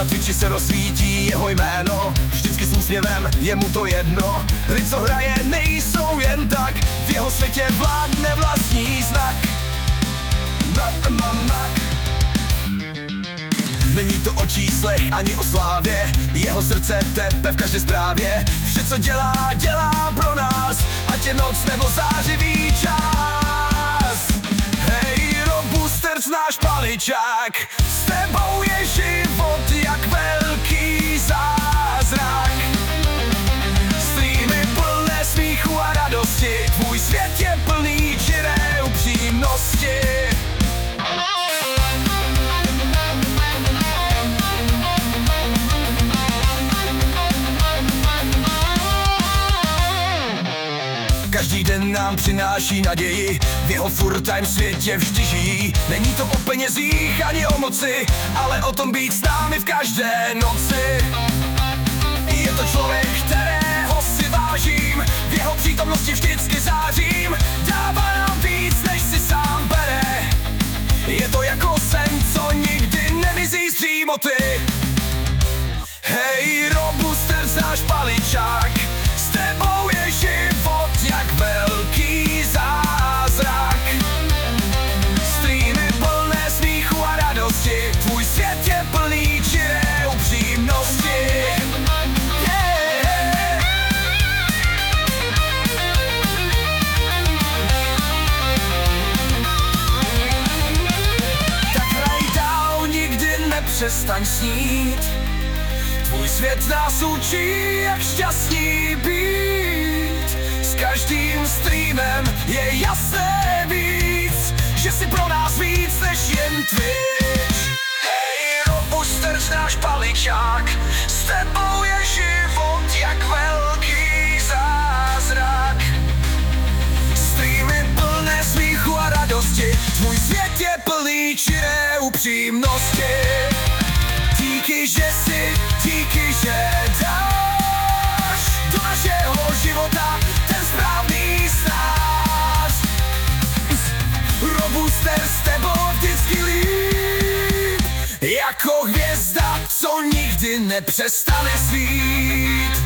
Na Twitchi se rozsvítí jeho jméno, vždycky s úsměvem, je mu to jedno. Lid, co hraje, nejsou jen tak, v jeho světě vládne vlastní znak. Není to o číslech ani o slávě, jeho srdce tepe v každé zprávě. Vše, co dělá, dělá pro nás, ať je noc nebo zářivý čas. Hej, Robusters, náš paličák, s tebou je život jak velký zázrak. Streamy plné smíchu a radosti, tvůj svět je plný čiré upřímnosti. Každý den nám přináší naději, v jeho furt-time světě vždy žijí. Není to o penězích ani o moci, ale o tom být s námi v každé noci. Je to člověk, kterého si vážím, v jeho přítomnosti vždycky zářím. Dává nám víc, než si sám bere. Je to jako sen, co nikdy nemizí z dřímoty. Hej, Robusters, náš paličák, s tebou je život jak velký zázrak. Streamy plné smíchu a radosti, tvůj svět je plný čiré upřímnosti. Tak hraj dál, nikdy nepřestaň snít. Tvůj svět nás učí, jak šťastní být. S každým streamem je jasné víc, že jsi pro nás víc než jen Twitch. Hej, Robusters, náš paličák, s tebou je život jak velký zázrak. Streamy plné smíchu a radosti, tvůj svět je plný čiré upřímnosti. Díky, že dáš do našeho života ten správný snář. Robusters, s tebou vždycky líp, jako hvězda, co nikdy nepřestane svít.